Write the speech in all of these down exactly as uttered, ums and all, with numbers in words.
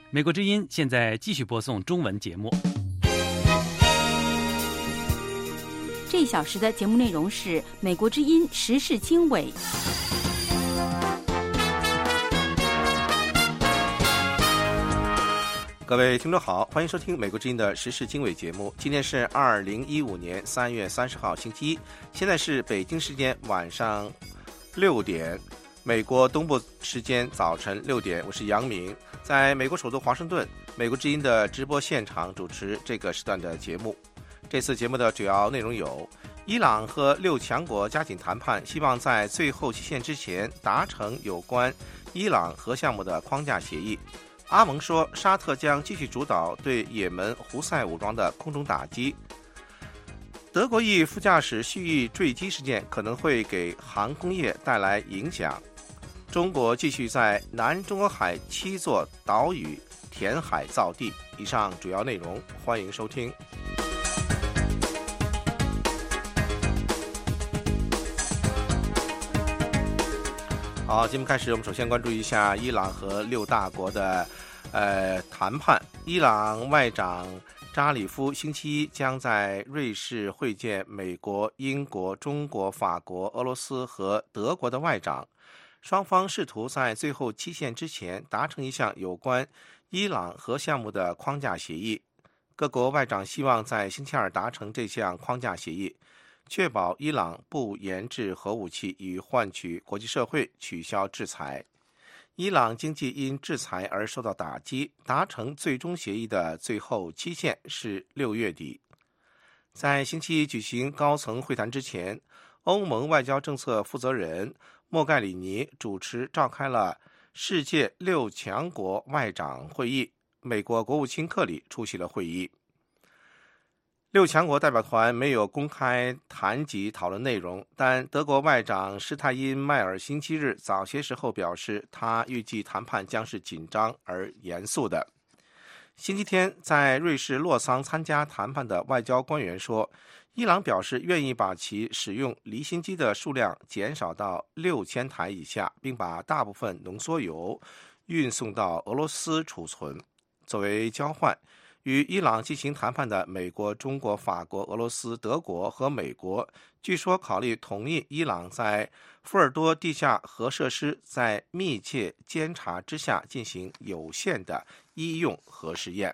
美国之音现在继续播送中文节目。 这一小时的节目内容是美国之音时事经纬。 各位听众好，欢迎收听美国之音的时事经纬节目。今天是二零一五年三月三十号星期一，现在是北京时间晚上六点，美国东部时间早晨六点。我是杨明，在美国首都华盛顿，美国之音的直播现场主持这个时段的节目。这次节目的主要内容有：伊朗和六强国加紧谈判，希望在最后期限之前达成有关伊朗核项目的框架协议。阿盟说，沙特将继续主导对也门胡塞武装的空中打击。德国裔副驾驶蓄意坠机事件可能会给航空业带来影响。中国继续在南中国海七座岛屿填海造地。以上主要内容，欢迎收听。好，节目开始，我们首先关注一下伊朗和六大国的呃谈判。伊朗外长扎里夫星期一将在瑞士会见美国、英国、中国、法国、俄罗斯和德国的外长，双方试图在最后期限之前达成一项有关伊朗核项目的框架协议。各国外长希望在星期二达成这项框架协议，确保伊朗不研制核武器，以换取国际社会取消制裁。伊朗经济因制裁而受到打击，达成最终协议的最后期限是六月底。在星期一举行高层会谈之前，欧盟外交政策负责人莫盖里尼主持召开了世界六强国外长会议，美国国务卿克里出席了会议。六强国代表团没有公开谈及讨论内容，但德国外长施泰因迈尔星期日早些时候表示，他预计谈判将是紧张而严肃的。星期天，在瑞士洛桑参加谈判的外交官员说，伊朗表示愿意把其使用离心机的数量减少到六千台以下，并把大部分浓缩铀运送到俄罗斯储存。作为交换，与伊朗进行谈判的美国、中国、法国、俄罗斯、德国和美国，据说考虑同意伊朗在福尔多地下核设施在密切监察之下进行有限的医用核试验。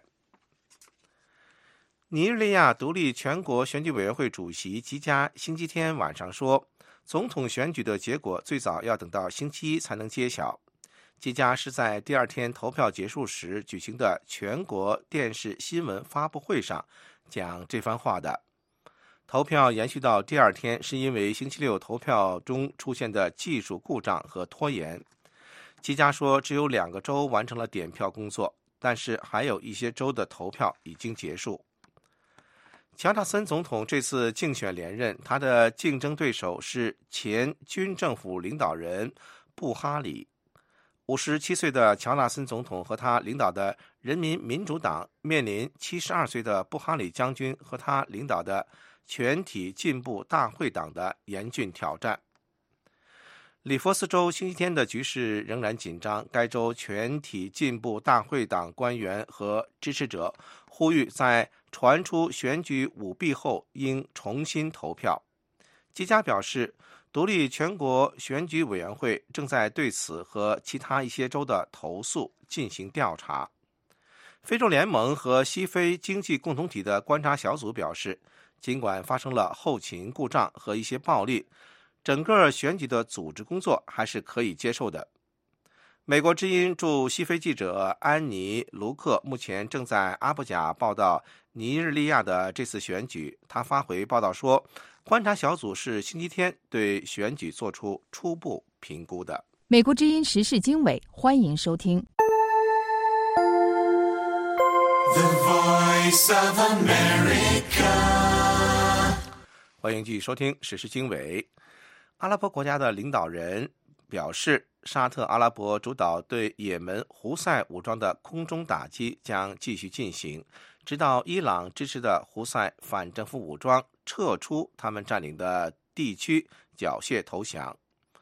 尼日利亚独立全国选举委员会主席吉加星期天晚上说，总统选举的结果最早要等到星期一才能揭晓。吉加是在第二天投票结束时举行的全国电视新闻发布会上讲这番话的。投票延续到第二天是因为星期六投票中出现的技术故障和拖延。吉加说，只有两个州完成了点票工作，但是还有一些州的投票已经结束。乔纳森总统这次竞选连任，他的竞争对手是前军政府领导人布哈里。五十七岁的乔纳森总统和他领导的人民民主党面临七十二岁的布哈里将军和他领导的全体进步大会党的严峻挑战。里佛斯州星期天的局势仍然紧张，该州全体进步大会党官员和支持者呼吁在传出选举舞弊后应重新投票。吉加表示，独立全国选举委员会正在对此和其他一些州的投诉进行调查。非洲联盟和西非经济共同体的观察小组表示，尽管发生了后勤故障和一些暴力，整个选举的组织工作还是可以接受的。美国之音驻西非记者安妮·卢克目前正在阿布贾报道尼日利亚的这次选举。他发回报道说，观察小组是星期天对选举做出初步评估的。 美国之音时事经纬，欢迎收听。 The Voice of America， 欢迎继续收听时事经纬。阿拉伯国家的领导人表示，沙特阿拉伯主导对也门胡塞武装的空中打击将继续进行，直到伊朗支持的胡塞反政府武装撤出他们占领的地区，缴械投降。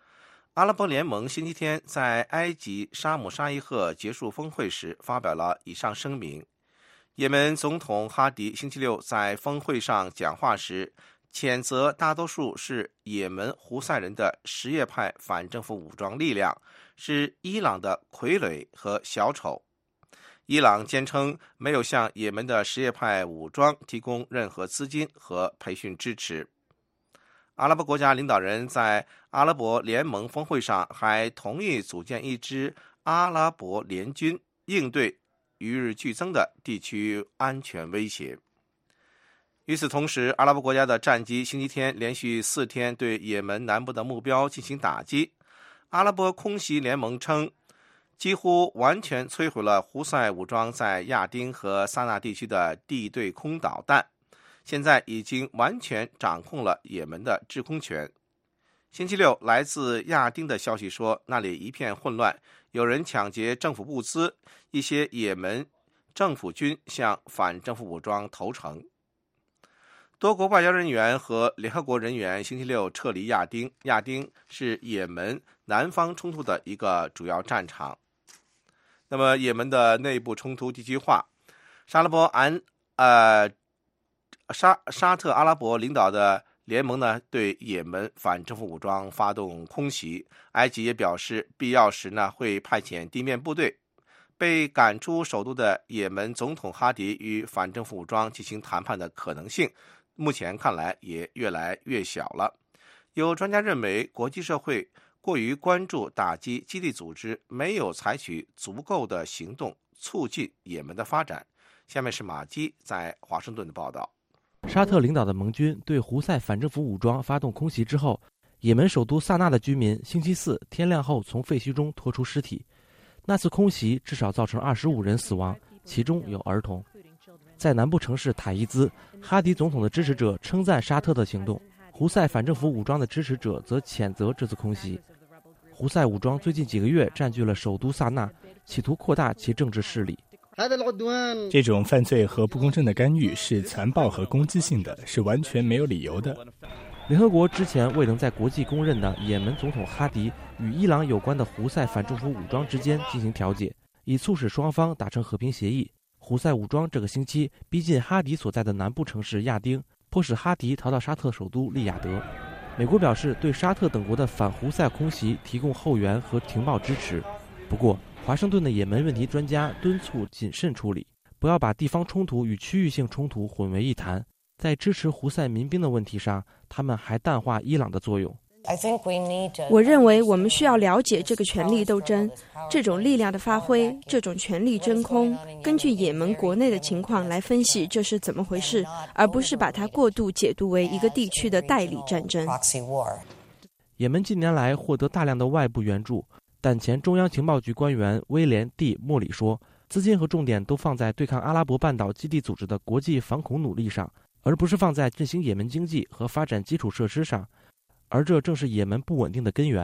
阿拉伯联盟星期天在埃及沙姆沙伊赫结束峰会时发表了以上声明。也门总统哈迪星期六在峰会上讲话时，谴责大多数是也门胡塞人的什叶派反政府武装力量是伊朗的傀儡和小丑。伊朗坚称没有向也门的什叶派武装提供任何资金和培训支持。阿拉伯国家领导人在阿拉伯联盟峰会上还同意组建一支阿拉伯联军，应对与日俱增的地区安全威胁。与此同时，阿拉伯国家的战机星期天连续四天对也门南部的目标进行打击。阿拉伯空袭联盟称，几乎完全摧毁了胡塞武装在亚丁和萨那地区的地对空导弹，现在已经完全掌控了也门的制空权。星期六，来自亚丁的消息说，那里一片混乱，有人抢劫政府物资，一些也门政府军向反政府武装投诚。多国外交人员和联合国人员星期六撤离亚丁，亚丁是也门南方冲突的一个主要战场。那么，也门的内部冲突地区化，沙拉伯安呃沙沙特阿拉伯领导的联盟呢，对也门反政府武装发动空袭。埃及也表示，必要时呢会派遣地面部队。被赶出首都的也门总统哈迪与反政府武装进行谈判的可能性，目前看来也越来越小了。有专家认为，国际社会过于关注打击基地组织，没有采取足够的行动促进也门的发展。下面是马基在华盛顿的报道。 沙特领导的盟军对胡塞反政府武装发动空袭之后，也门首都萨那的居民星期四天亮后从废墟中拖出尸体。那次空袭至少造成二十五人死亡，其中有儿童。在南部城市塔伊兹，哈迪总统的支持者称赞沙特的行动，胡塞反政府武装的支持者则谴责这次空袭。胡塞武装最近几个月占据了首都萨那，企图扩大其政治势力。 这种犯罪和不公正的干预是残暴和攻击性的，是完全没有理由的。 联合国之前未能在国际公认的也门总统哈迪与伊朗有关的胡塞反政府武装之间进行调解，以促使双方达成和平协议。胡塞武装这个星期逼近哈迪所在的南部城市亚丁，迫使哈迪逃到沙特首都利雅得。美国表示对沙特等国的反胡塞空袭提供后援和情报支持。不过，华盛顿的也门问题专家敦促谨慎处理，不要把地方冲突与区域性冲突混为一谈。在支持胡塞民兵的问题上，他们还淡化伊朗的作用。 我认为我们需要了解这个权力斗争，这种力量的发挥，这种权力真空，根据也门国内的情况来分析这是怎么回事，而不是把它过度解读为一个地区的代理战争。 也门近年来获得大量的外部援助，但前中央情报局官员威廉 ·D· 莫里说，资金和重点都放在对抗阿拉伯半岛基地组织的国际反恐努力上，而不是放在振兴也门经济和发展基础设施上，而这正是也门不稳定的根源。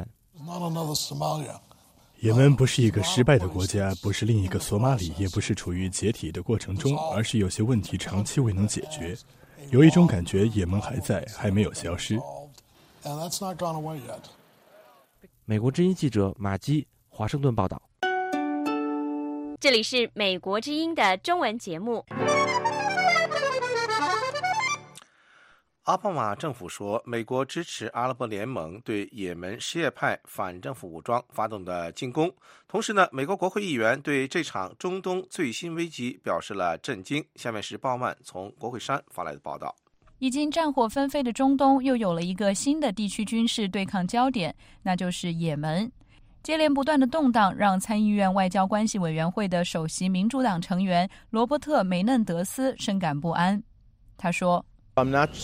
也门不是一个失败的国家，不是另一个索马里，也不是处于解体的过程中，而是有些问题长期未能解决。有一种感觉，也门还在，还没有消失。 美国之音记者马基，华盛顿报道。 这里是美国之音的中文节目。 奥巴马政府说，美国支持阿拉伯联盟对也门什叶派反政府武装发动的进攻。同时呢，美国国会议员对这场中东最新危机表示了震惊。下面是鲍曼从国会山发来的报道。 已经战火纷飞的中东又有了一个新的地区军事对抗焦点，那就是也门。接连不断的动荡让参议院外交关系委员会的首席民主党成员罗伯特·梅嫩德斯深感不安。他说， 我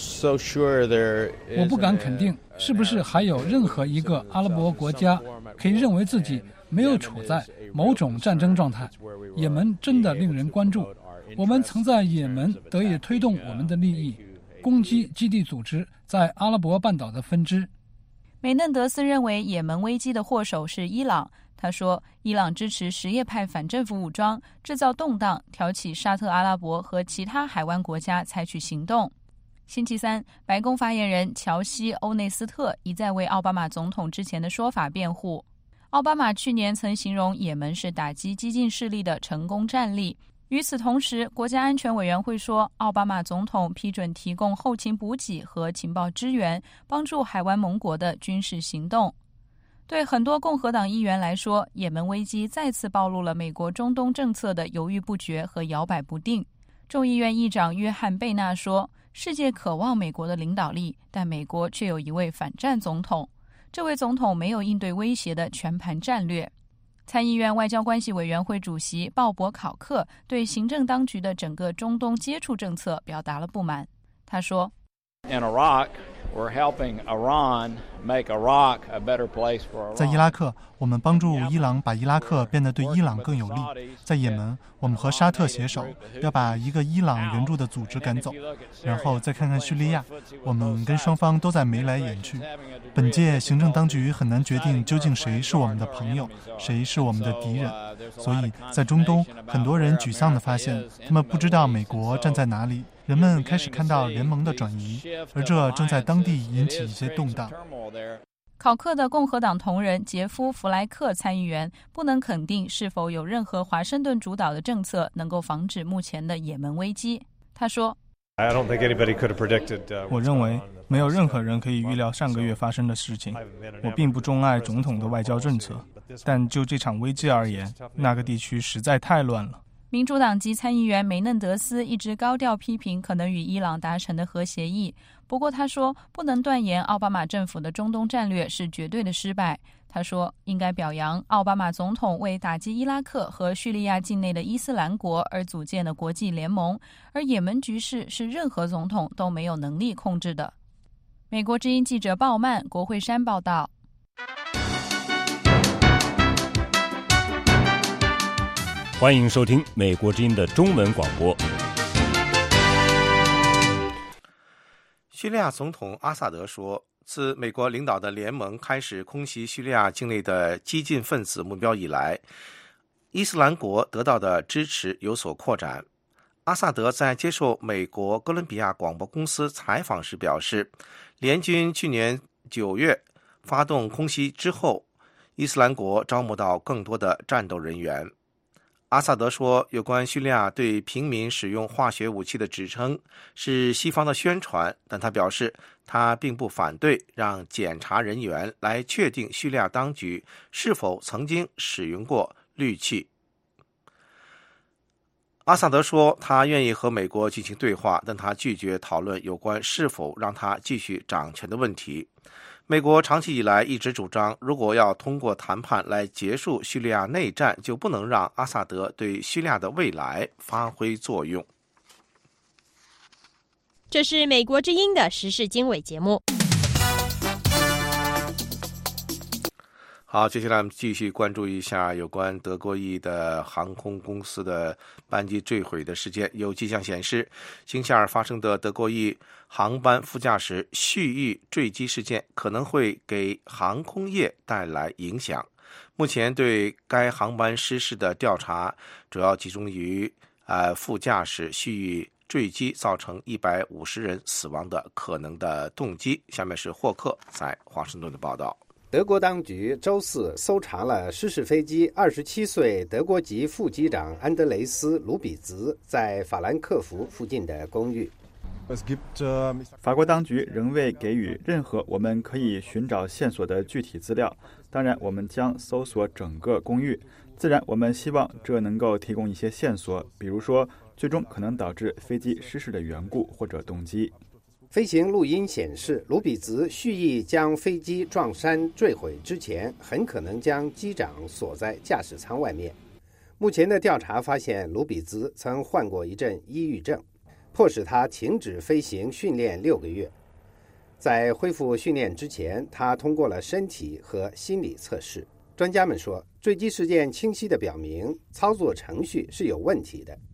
不敢肯定是不是还有任何一个阿拉伯国家可以认为自己没有处在某种战争状态。也门真的令人关注，我们曾在也门得以推动我们的利益，攻击基地组织在阿拉伯半岛的分支。 梅嫩德斯认为也门危机的祸首是伊朗。他说，伊朗支持什叶派反政府武装，制造动荡，挑起沙特阿拉伯和其他海湾国家采取行动。 星期三，白宫发言人乔西·欧内斯特一再为奥巴马总统之前的说法辩护。奥巴马去年曾形容也门是打击激进势力的成功战例。与此同时，国家安全委员会说，奥巴马总统批准提供后勤补给和情报支援，帮助海湾盟国的军事行动。对很多共和党议员来说，也门危机再次暴露了美国中东政策的犹豫不决和摇摆不定。众议院议长约翰·贝纳说，世界渴望美国的领导力，但美国却有一位反战总统。这位总统没有应对威胁的全盘战略。参议院外交关系委员会主席鲍勃·考克对行政当局的整个中东接触政策表达了不满。他说 In Iraq, we're helping Iran make Iraq a better place for Iran. 在伊拉克，我们帮助伊朗把伊拉克变得对伊朗更有利。在也门，我们和沙特携手，要把一个伊朗援助的组织赶走。然后再看看叙利亚，我们跟双方都在眉来眼去。本届行政当局很难决定究竟谁是我们的朋友，谁是我们的敌人。所以在中东，很多人沮丧地发现，他们不知道美国站在哪里。人们开始看到联盟的转移，而这正在当地引起一些动荡。 考克的共和党同仁杰夫·弗莱克参议员不能肯定是否有任何华盛顿主导的政策能够防止目前的也门危机。他说， 我认为没有任何人可以预料上个月发生的事情。我并不钟爱总统的外交政策，但就这场危机而言，那个地区实在太乱了。 民主党籍参议员梅嫩德斯一直高调批评可能与伊朗达成的核协议，不过他说不能断言奥巴马政府的中东战略是绝对的失败。他说应该表扬奥巴马总统为打击伊拉克和叙利亚境内的伊斯兰国而组建的国际联盟，而也门局势是任何总统都没有能力控制的。美国之音记者鲍曼、国会山报道。 欢迎收听美国之音的中文广播。 叙利亚总统阿萨德说，自美国领导的联盟开始空袭叙利亚境内的激进分子目标以来，伊斯兰国得到的支持有所扩展。阿萨德在接受美国哥伦比亚广播公司采访时表示，联军去年九月发动空袭之后，伊斯兰国招募到更多的战斗人员。阿萨德说，有关叙利亚对平民使用化学武器的指称是西方的宣传，但他表示他并不反对让检查人员来确定叙利亚当局是否曾经使用过氯气。阿萨德说，他愿意和美国进行对话，但他拒绝讨论有关是否让他继续掌权的问题。美国长期以来一直主张，如果要通过谈判来结束叙利亚内战，就不能让阿萨德对叙利亚的未来发挥作用。 这是美国之音的时事经纬节目。 好，接下来我们继续关注一下有关德国裔的航空公司的班机坠毁的事件。有迹象显示，星期二发生的德国裔航班副驾驶蓄意坠机事件可能会给航空业带来影响。目前对该航班失事的调查主要集中于呃副驾驶蓄意坠机造成一百五十人死亡的可能的动机。下面是霍克在华盛顿的报道。 德国当局周四搜查了失事飞机二十七岁德国籍副机长安德雷斯·卢比兹在法兰克福附近的公寓。 法国当局仍未给予任何我们可以寻找线索的具体资料，当然我们将搜索整个公寓。自然我们希望这能够提供一些线索，比如说最终可能导致飞机失事的缘故或者动机。 飞行录音显示，卢比兹蓄意将飞机撞山坠毁之前，很可能将机长锁在驾驶舱外面。目前的调查发现，卢比兹曾患过一阵抑郁症，迫使他停止飞行训练六个月。在恢复训练之前，他通过了身体和心理测试。专家们说，坠机事件清晰地表明操作程序是有问题的。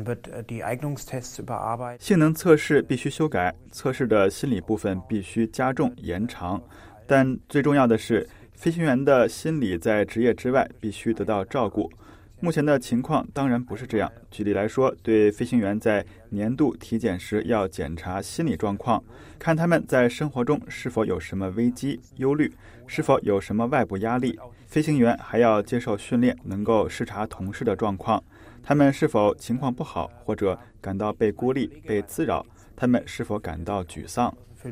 性能测试必须修改，测试的心理部分必须加重延长，但最重要的是，飞行员的心理在职业之外必须得到照顾。 目前的情况当然不是这样。举例来说，对飞行员在年度体检时要检查心理状况，看他们在生活中是否有什么危机、忧虑，是否有什么外部压力。飞行员还要接受训练，能够视察同事的状况，他们是否情况不好，或者感到被孤立、被滋扰，他们是否感到沮丧。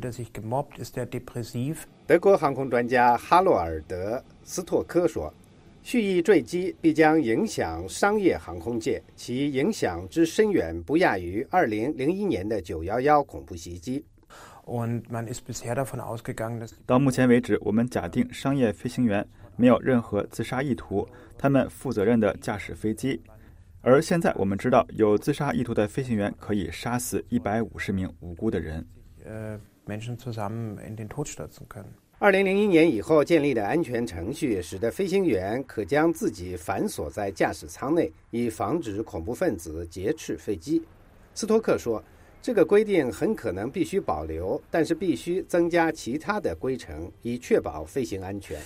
德国航空专家哈洛尔德·斯托科说，蓄意坠机必将影响商业航空界，其影响之深远不亚于二零零一年的九一一恐怖袭击。 到目前为止，我们假定商业飞行员没有任何自杀意图，他们负责任地驾驶飞机。而现在我们知道，有自杀意图的飞行员可以杀死一百五十名无辜的人。 二零零一年以后建立的安全程序，使得飞行员可将自己反锁在驾驶舱内，以防止恐怖分子劫持飞机。斯托克说，这个规定很可能必须保留，但是必须增加其他的规程，以确保飞行安全。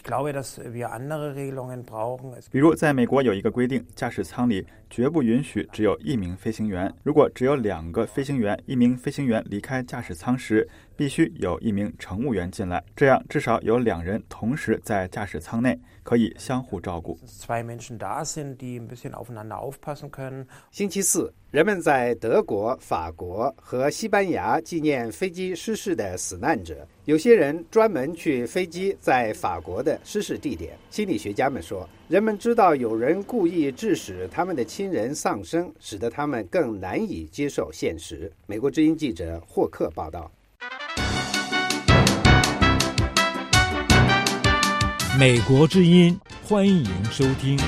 比如在美国有一个规定，驾驶舱里绝不允许只有一名飞行员，如果只有两个飞行员，一名飞行员离开驾驶舱时，必须有一名乘务员进来，这样至少有两人同时在驾驶舱内，可以相互照顾。 星期四，人们在德国、法国和西班牙纪念飞机失事的死难者，有些人专门去飞机在法国的失事地点。心理学家们说，人们知道有人故意致使他们的亲人丧生，使得他们更难以接受现实。美国之音记者霍克报道。 美国之音，欢迎收听。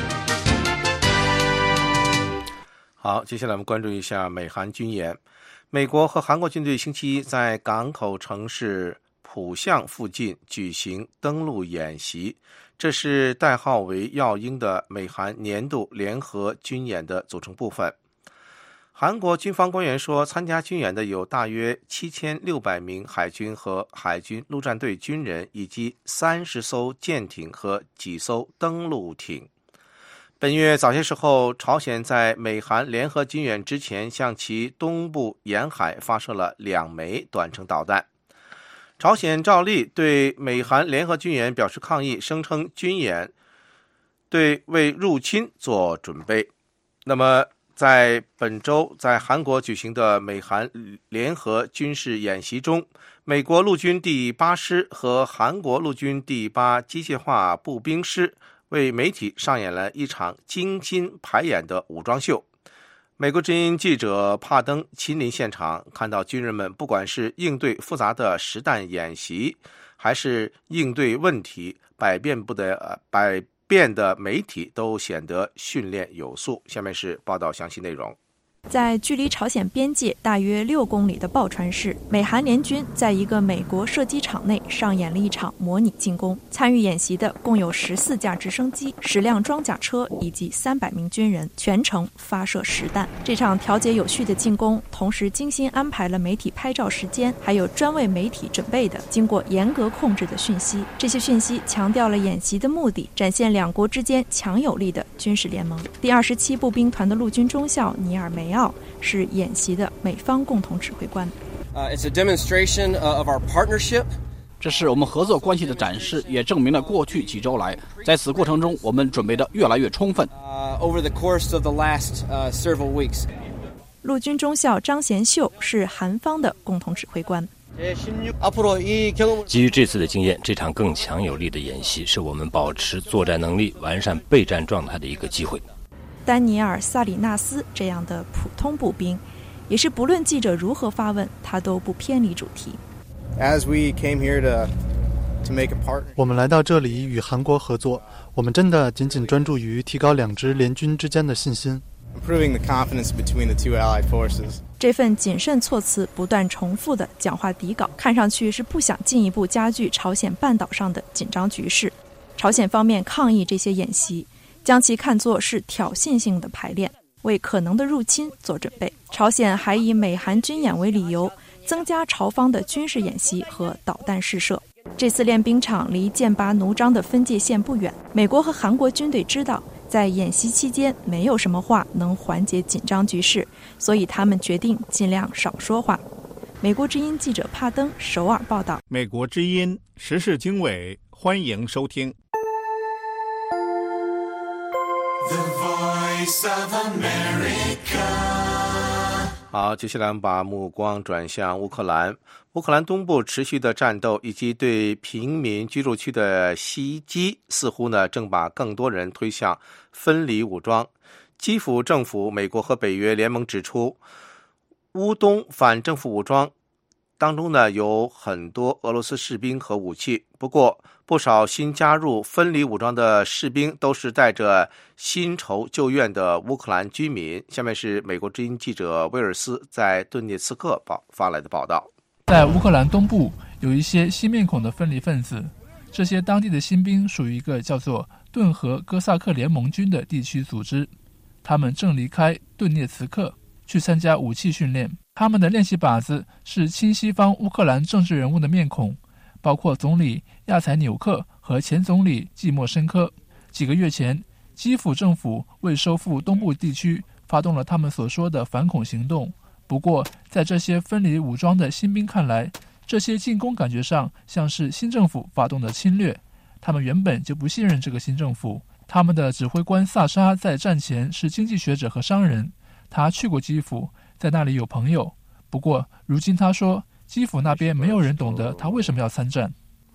好，接下来我们关注一下美韩军演。美国和韩国军队星期一在港口城市浦项附近举行登陆演习，这是代号为耀英的美韩年度联合军演的组成部分。韩国军方官员说，参加军演的有大约七千六百名海军和海军陆战队军人，以及三十艘舰艇和几艘登陆艇。本月早些时候，朝鲜在美韩联合军演之前，向其东部沿海发射了两枚短程导弹。朝鲜照例对美韩联合军演表示抗议，声称军演对为入侵做准备。那么在本周在韩国举行的美韩联合军事演习中，美国陆军第八师和韩国陆军第八机械化步兵师为媒体上演了一场精心排演的武装秀。美国之音记者帕登亲临现场，看到军人们不管是应对复杂的实弹演习，还是应对问题百变不得、呃、百变的媒体，都显得训练有素。下面是报道详细内容。 在距离朝鲜边界大约六公里的抱川市，美韩联军在一个美国射击场内上演了一场模拟进攻。参与演习的共有十四架直升机、十辆装甲车以及三百名军人，全程发射实弹。这场调节有序的进攻，同时精心安排了媒体拍照时间，还有专为媒体准备的、经过严格控制的讯息。这些讯息强调了演习的目的，展现两国之间强有力的军事联盟。第二十七步兵团的陆军中校尼尔梅奥是演习的美方共同指挥官。 Uh, it's a demonstration of our partnership. 这是我们合作关系的展示，也证明了过去几周来，在此过程中我们准备的越来越充分。 Uh, over the course of the last uh, several weeks. 陆军中校张贤秀是韩方的共同指挥官。 基于这次的经验，这场更强有力的演习是我们保持作战能力、完善备战状态的一个机会。 丹尼尔·萨里纳斯这样的普通步兵，也是不论记者如何发问，他都不偏离主题。 As we came here to to make a partner. 我们来到这里与韩国合作，我们真的仅仅专注于提高两支联军之间的信心。 Improving the confidence between the two allied forces. 这份谨慎措辞不断重复的讲话底稿，看上去是不想进一步加剧朝鲜半岛上的紧张局势。朝鲜方面抗议这些演习，将其看作是挑衅性的排练，为可能的入侵做准备。朝鲜还以美韩军演为理由，增加朝方的军事演习和导弹试射。这次练兵场离剑拔弩张的分界线不远，美国和韩国军队知道， 在演习期间没有什么话能缓解紧张局势，所以他们决定尽量少说话。美国之音记者帕登首尔报道。 美国之音时事经纬，欢迎收听。 The Voice of America。 好，接下来我们把目光转向乌克兰。乌克兰东部持续的战斗以及对平民居住区的袭击，似乎呢正把更多人推向分离武装。基辅政府、美国和北约联盟指出，乌东反政府武装当中呢有很多俄罗斯士兵和武器，不过不少新加入分离武装的士兵都是带着薪酬救援的乌克兰居民。下面是美国之音记者威尔斯在顿涅茨克报发来的报道。 在乌克兰东部有一些新面孔的分离分子，这些当地的新兵属于一个叫做顿河哥萨克联盟军的地区组织，他们正离开顿涅茨克去参加武器训练。他们的练习靶子是亲西方乌克兰政治人物的面孔，包括总理亚采纽克和前总理季莫申科。几个月前，基辅政府为收复东部地区发动了他们所说的反恐行动。不过在这些分离武装的新兵看来，这些进攻感觉上像是新政府发动的侵略，他们原本就不信任这个新政府。他们的指挥官萨沙在战前是经济学者和商人，他去过基辅，在那里有朋友。不过如今他说，基辅那边没有人懂得他为什么要参战。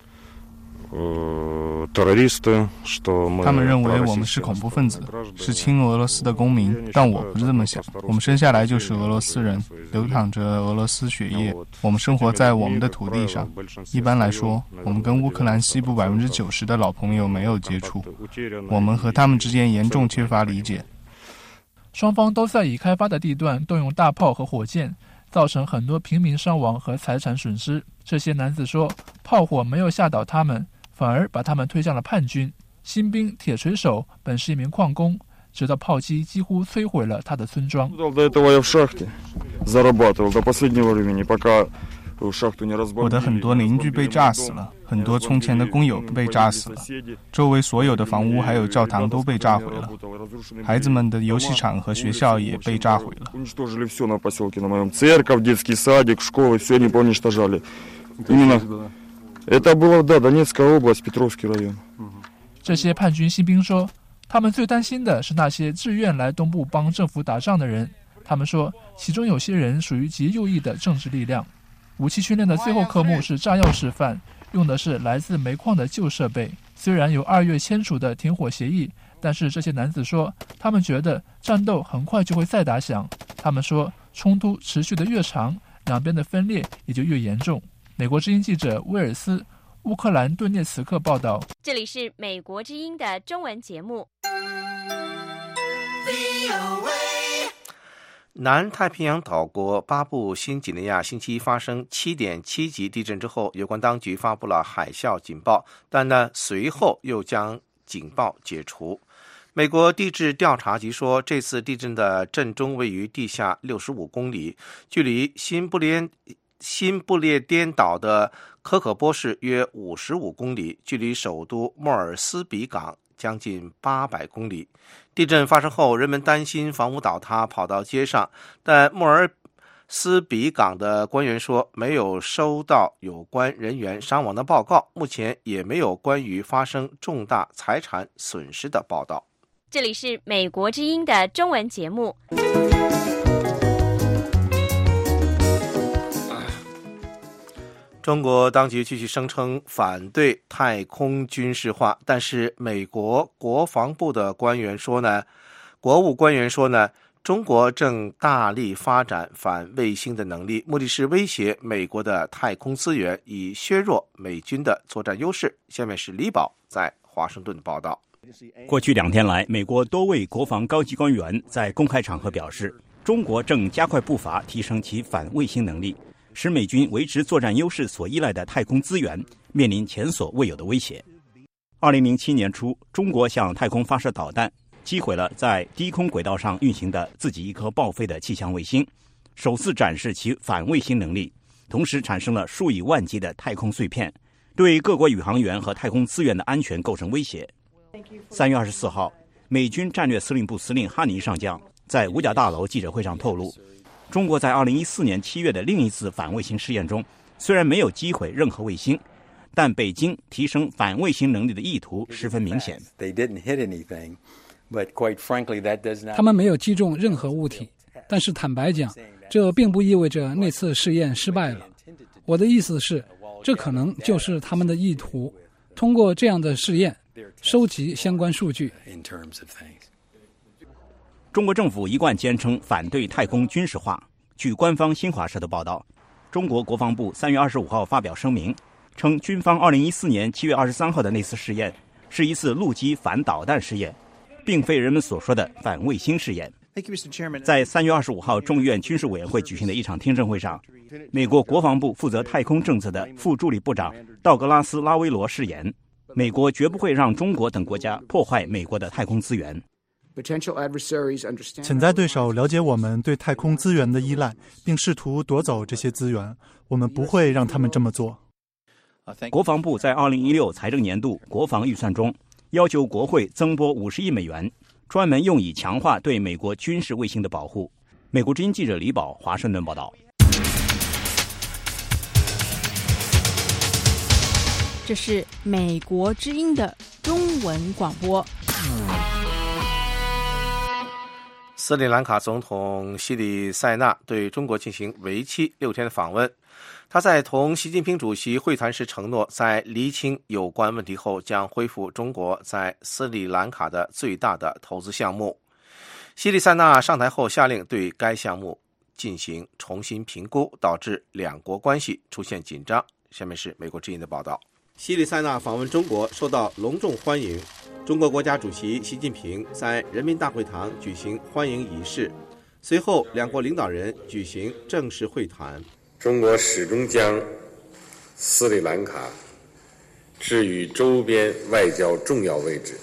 他们认为我们是恐怖分子，是亲俄罗斯的公民，但我不是这么想。我们生下来就是俄罗斯人，流淌着俄罗斯血液，我们生活在我们的土地上。一般来说，我们跟乌克兰西部百分之九十的老朋友没有接触，我们和他们之间严重缺乏理解。 双方都在已开发的地段动用大炮和火箭，造成很多平民伤亡和财产损失。这些男子说，炮火没有吓倒他们，反而把他们推向了叛军。新兵铁锤手本是一名矿工，直到炮击几乎摧毁了他的村庄。 我的很多邻居被炸死了，很多从前的工友被炸死了，周围所有的房屋还有教堂都被炸毁了，孩子们的游戏场和学校也被炸毁了。 这些叛军新兵说，他们最担心的是那些自愿来东部帮政府打仗的人。他们说，其中有些人属于极右翼的政治力量。武器训练的最后科目是炸药示范，用的是来自煤矿的旧设备。虽然有二月签署的停火协议，但是这些男子说，他们觉得战斗很快就会再打响。他们说，冲突持续的越长，两边的分裂也就越严重。美国之音记者威尔斯，乌克兰顿涅茨克报道。 这里是美国之音的中文节目。 南太平洋岛国巴布新几内亚星期一发生 七点七 级地震之后，有关当局发布了海啸警报，但呢随后又将警报解除。美国地质调查局说，这次地震的震中位于地下六十五公里，距离新不列新不列颠岛的科可波市约五十五公里，距离首都莫尔斯比港将近八百公里。地震发生后，人们担心房屋倒塌，跑到街上，但莫尔斯比港的官员说，没有收到有关人员伤亡的报告，目前也没有关于发生重大财产损失的报道。 这里是美国之音的中文节目。 中国当局继续声称反对太空军事化，但是美国国防部的官员说呢，国务官员说呢，中国正大力发展反卫星的能力，目的是威胁美国的太空资源，以削弱美军的作战优势。下面是李宝在华盛顿报道。 过去两天来，美国多位国防高级官员在公开场合表示，中国正加快步伐提升其反卫星能力，使美军维持作战优势所依赖的太空资源面临前所未有的威胁。二零零七年初，中国向太空发射导弹，击毁了在低空轨道上运行的自己一颗报废的气象卫星，首次展示其反卫星能力，同时产生了数以万计的太空碎片，对各国宇航员和太空资源的安全构成威胁。三月二十四号， 美军战略司令部司令哈尼上将在五角大楼记者会上透露，中国在二零一四年七月的另一次反卫星试验中，虽然没有击毁任何卫星，但北京提升反卫星能力的意图十分明显。 他们没有击中任何物体，但是坦白讲，这并不意味着那次试验失败了。我的意思是，这可能就是他们的意图，通过这样的试验收集相关数据。 中国政府一贯坚称反对太空军事化。据官方新华社的报道，中国国防部三月二十五号发表声明，称军方二零一四年七月二十三号的那次试验是一次陆基反导弹试验，并非人们所说的反卫星试验。在三月二十五号众议院军事委员会举行的一场听证会上，美国国防部负责太空政策的副助理部长道格拉斯·拉威罗誓言，美国绝不会让中国等国家破坏美国的太空资源。 潜在对手了解我们对太空资源的依赖，并试图夺走这些资源，我们不会让他们这么做。 国防部在二零一六财政年度国防预算中要求国会增拨五十亿美元，专门用以强化对美国军事卫星的保护。美国之音记者李宝华盛顿报道。 这是美国之音的中文广播。 斯里兰卡总统西里塞纳对中国进行为期六天的访问。他在同习近平主席会谈时承诺，在厘清有关问题后，将恢复中国在斯里兰卡的最大的投资项目。西里塞纳上台后下令对该项目进行重新评估，导致两国关系出现紧张。下面是美国之音的报道。西里塞纳访问中国受到隆重欢迎，中国国家主席习近平在人民大会堂举行欢迎仪式，随后两国领导人举行正式会谈。 中国始终将斯里兰卡置于周边外交重要位置。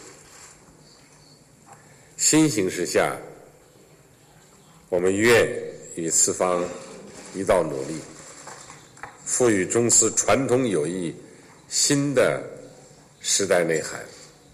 新形势下，我们愿与四方一道努力，赋予中斯传统友谊新的时代内涵，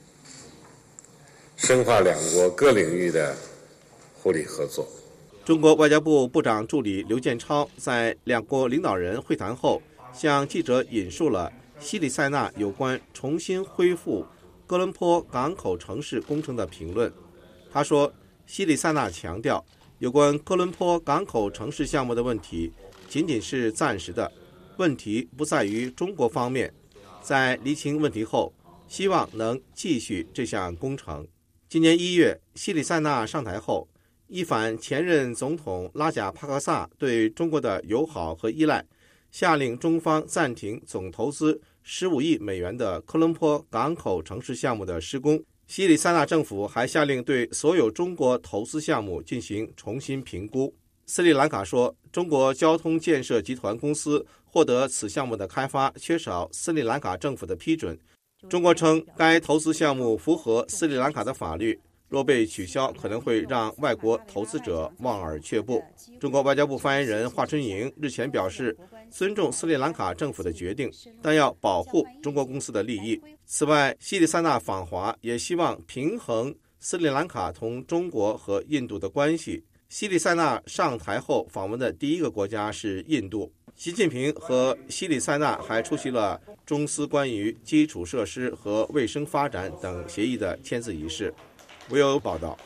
深化两国各领域的互利合作。 中国外交部部长助理刘建超在两国领导人会谈后，向记者引述了西里塞纳有关重新恢复哥伦坡港口城市工程的评论。他说，西里塞纳强调，有关哥伦坡港口城市项目的问题仅仅是暂时的，问题不在于中国方面。在厘清问题后，希望能继续这项工程。今年一月，西里塞纳上台后，一反前任总统拉贾帕克萨对中国的友好和依赖，下令中方暂停总投资十五亿美元的科伦坡港口城市项目的施工。西里塞纳政府还下令对所有中国投资项目进行重新评估。斯里兰卡说，中国交通建设集团公司获得此项目的开发缺少斯里兰卡政府的批准。中国称该投资项目符合斯里兰卡的法律，若被取消，可能会让外国投资者望而却步。中国外交部发言人华春莹日前表示，尊重斯里兰卡政府的决定，但要保护中国公司的利益。此外，西里塞纳访华也希望平衡斯里兰卡同中国和印度的关系。西里塞纳上台后访问的第一个国家是印度。习近平和西里塞纳还出席了中斯关于基础设施和卫生发展等协议的签字仪式。唯有报道。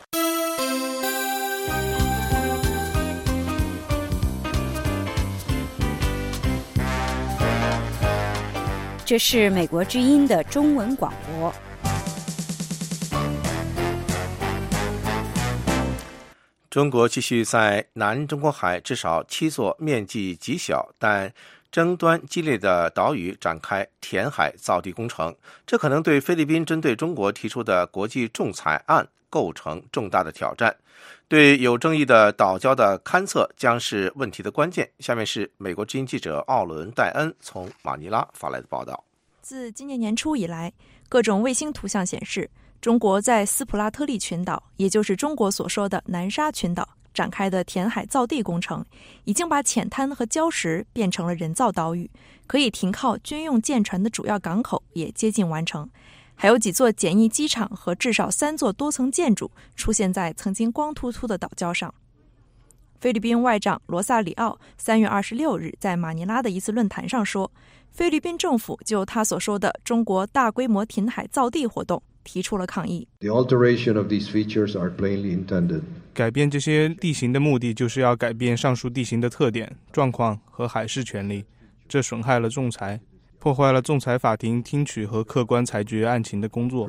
这是美国之音的中文广播。 中国继续在南中国海至少七座面积极小但争端激烈的岛屿展开填海造地工程，这可能对菲律宾针对中国提出的国际仲裁案构成重大的挑战。对有争议的岛礁的勘测将是问题的关键。下面是美国之音记者奥伦·戴恩从马尼拉发来的报道。 自今年年初以来，各种卫星图像显示，中国在斯普拉特利群岛，也就是中国所说的南沙群岛展开的填海造地工程，已经把浅滩和礁石变成了人造岛屿，可以停靠军用舰船的主要港口也接近完成。 还有几座简易机场和至少三座多层建筑出现在曾经光秃秃的岛礁上。菲律宾外长罗萨里奥三月二十六日在马尼拉的一次论坛上说，菲律宾政府就他所说的中国大规模填海造地活动提出了抗议。 改变这些地形的目的就是要改变上述地形的特点、状况和海事权利，这损害了仲裁，破坏了仲裁法庭听取和客观裁决案情的工作。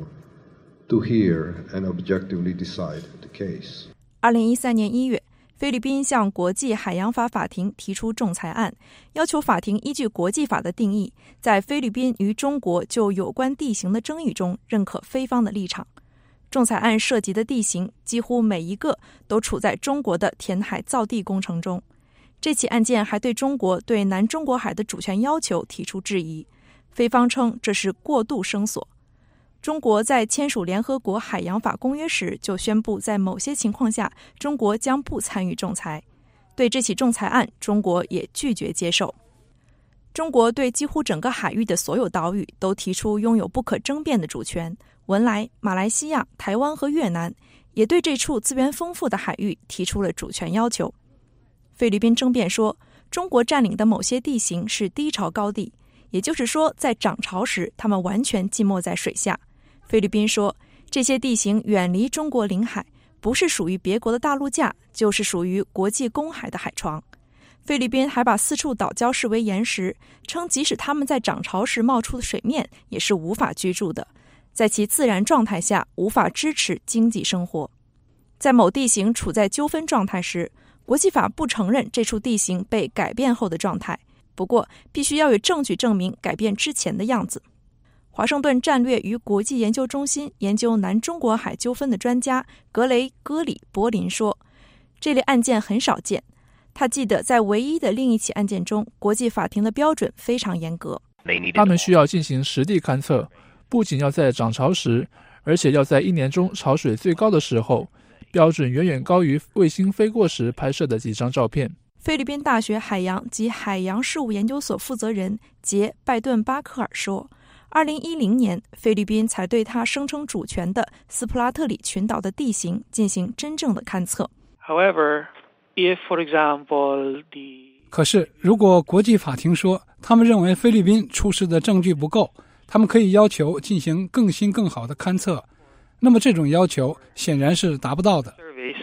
二零一三年一月，菲律宾向国际海洋法法庭提出仲裁案，要求法庭依据国际法的定义，在菲律宾与中国就有关地形的争议中认可菲方的立场。仲裁案涉及的地形几乎每一个都处在中国的填海造地工程中。这起案件还对中国对南中国海的主权要求提出质疑，菲方称这是过度声索。中国在签署联合国海洋法公约时就宣布，在某些情况下中国将不参与仲裁。对这起仲裁案，中国也拒绝接受。中国对几乎整个海域的所有岛屿都提出拥有不可争辩的主权，文莱、马来西亚、台湾和越南也对这处资源丰富的海域提出了主权要求。菲律宾争辩说，中国占领的某些地形是低潮高地，也就是说在涨潮时它们完全浸没在水下。菲律宾说，这些地形远离中国领海，不是属于别国的大陆架，就是属于国际公海的海床。菲律宾还把四处岛礁视为岩石，称即使它们在涨潮时冒出的水面也是无法居住的，在其自然状态下无法支持经济生活。在某地形处在纠纷状态时，国际法不承认这处地形被改变后的状态，不过必须要有证据证明改变之前的样子。华盛顿战略与国际研究中心研究南中国海纠纷的专家格雷戈里·柏林说，这类案件很少见。他记得在唯一的另一起案件中，国际法庭的标准非常严格。 他们需要进行实地勘测，不仅要在涨潮时，而且要在一年中潮水最高的时候，标准远远高于卫星飞过时拍摄的几张照片。 菲律宾大学海洋及海洋事务研究所负责人杰·拜顿巴克尔说，二零一零年菲律宾才对他声称主权的斯普拉特里群岛的地形进行真正的勘测。 However, if, for example, the... 可是如果国际法庭说他们认为菲律宾出示的证据不够，他们可以要求进行更新更好的勘测，那么这种要求显然是达不到的。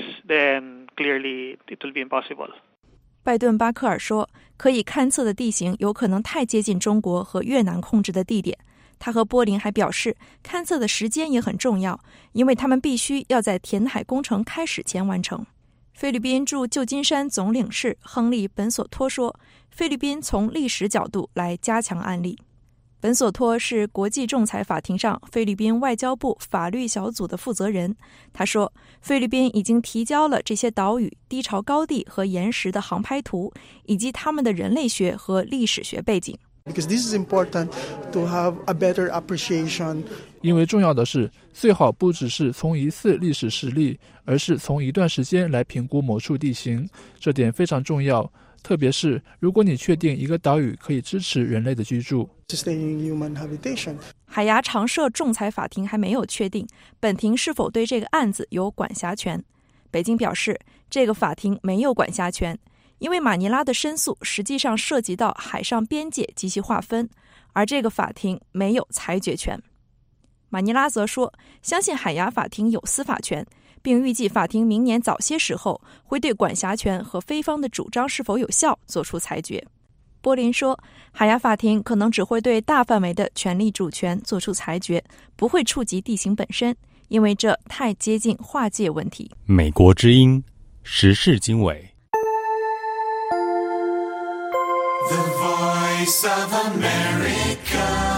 Then clearly it will be impossible. 拜顿巴克尔说，可以勘测的地形有可能太接近中国和越南控制的地点。他和波林还表示，勘测的时间也很重要，因为他们必须要在填海工程开始前完成。菲律宾驻旧金山总领事亨利·本索托说，菲律宾从历史角度来加强案例。本索托是国际仲裁法庭上菲律宾外交部法律小组的负责人。他说，菲律宾已经提交了这些岛屿、低潮高地和岩石的航拍图，以及他们的人类学和历史学背景。 Because this is important to have a better appreciation. 因为重要的是，最好不只是从一次历史实例，而是从一段时间来评估某处地形，这点非常重要。特别是如果你确定一个岛屿可以支持人类的居住。海牙常设仲裁法庭还没有确定本庭是否对这个案子有管辖权。北京表示，这个法庭没有管辖权，因为马尼拉的申诉实际上涉及到海上边界及其划分，而这个法庭没有裁决权。马尼拉则说，相信海牙法庭有司法权，并预计法庭明年早些时候会对管辖权和菲方的主张是否有效作出裁决。波林说，海牙法庭可能只会对大范围的权利主权作出裁决，不会触及地形本身，因为这太接近划界问题。 美国之音时事经纬。 The Voice of America。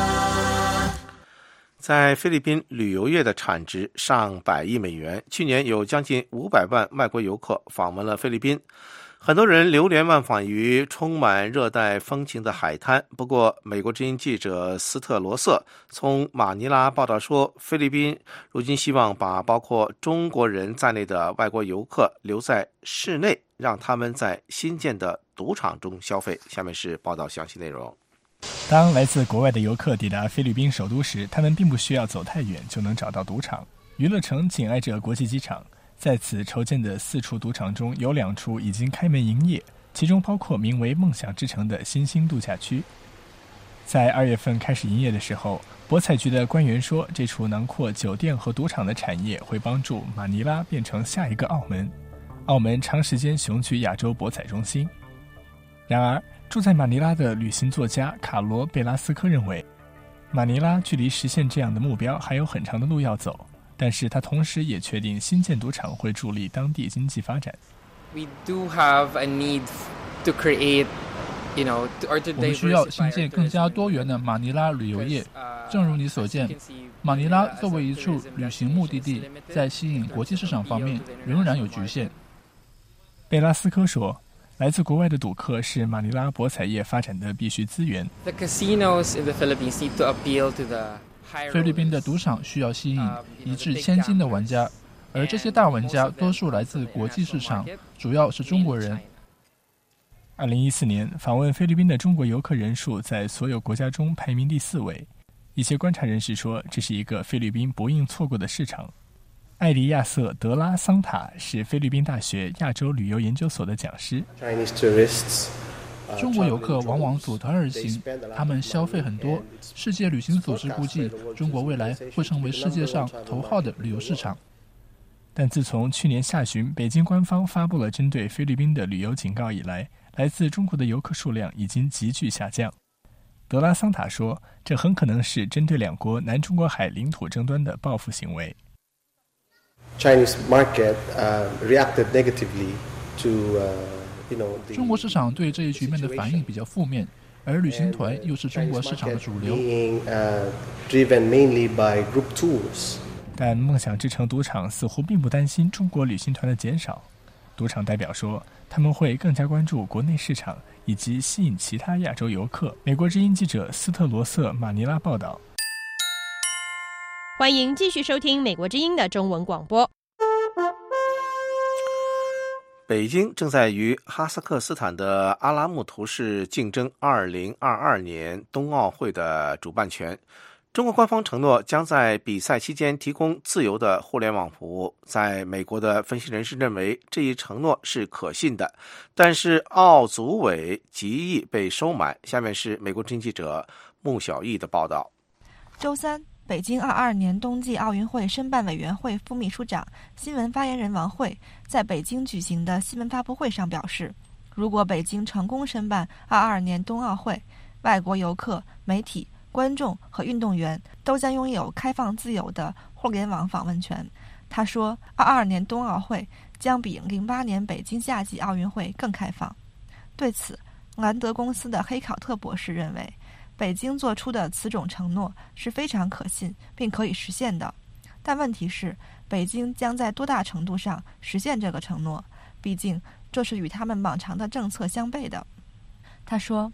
在菲律宾旅游业的产值上百亿美元，去年有将近五百万外国游客访问了菲律宾，很多人流连忘返于充满热带风情的海滩。不过，美国之音记者斯特罗瑟从马尼拉报道说，菲律宾如今希望把包括中国人在内的外国游客留在室内，让他们在新建的赌场中消费。下面是报道详细内容。 当来自国外的游客抵达菲律宾首都时，他们并不需要走太远就能找到赌场。娱乐城紧挨着国际机场，在此筹建的四处赌场中有两处已经开门营业，其中包括名为梦想之城的新兴度假区。在二月份开始营业的时候，博彩局的官员说，这处囊括酒店和赌场的产业会帮助马尼拉变成下一个澳门。澳门长时间雄踞亚洲博彩中心。然而，住在马尼拉的旅行作家卡罗贝拉斯科认为，马尼拉距离实现这样的目标还有很长的路要走，但是他同时也确定新建赌场会助力当地经济发展。 We do have a need to create我们需要新建更加多元的马尼拉旅游业。正如你所见，马尼拉作为一处旅行目的地，在吸引国际市场方面仍然有局限。 贝拉斯科说，来自国外的赌客是马尼拉博彩业发展的必须资源。 菲律宾的赌场需要吸引一掷千金的玩家，而这些大玩家多数来自国际市场，主要是中国人。 二零一四年，访问菲律宾的中国游客人数在所有国家中排名第四位。一些观察人士说，这是一个菲律宾不应错过的市场。艾迪亚瑟·德拉桑塔是菲律宾大学亚洲旅游研究所的讲师。 中国游客往往组团而行，他们消费很多。世界旅行组织估计，中国未来会成为世界上头号的旅游市场。但自从去年下旬北京官方发布了针对菲律宾的旅游警告以来，来自中国的游客数量已经急剧下降。德拉桑塔说，这很可能是针对两国南中国海领土争端的报复行为。 Chinese market uh, reacted negatively to, uh, you know, the... 中国市场对这一局面的反应比较负面，而旅行团又是中国市场的主流。 Being, uh, driven mainly by group tours. 但梦想之城赌场似乎并不担心中国旅行团的减少。赌场代表说，他们会更加关注国内市场以及吸引其他亚洲游客。美国之音记者斯特罗瑟马尼拉报道。 欢迎继续收听美国之音的中文广播。 北京正在与哈萨克斯坦的阿拉木图市竞争二零二二年冬奥会的主办权。中国官方承诺将在比赛期间提供自由的互联网服务。在美国的分析人士认为这一承诺是可信的，但是奥组委极易被收买。下面是美国之音记者穆小艺的报道。 周三，北京二二年冬季奥运会申办委员会副秘书长、新闻发言人王慧在北京举行的新闻发布会上表示，如果北京成功申办二二年冬奥会，外国游客、媒体、观众和运动员都将拥有开放自由的互联网访问权。他说，二二年冬奥会将比零八年北京夏季奥运会更开放。对此，兰德公司的黑考特博士认为，北京做出的此种承诺是非常可信并可以实现的。但问题是，北京将在多大程度上实现这个承诺？毕竟，这是与他们往常的政策相悖的。他说，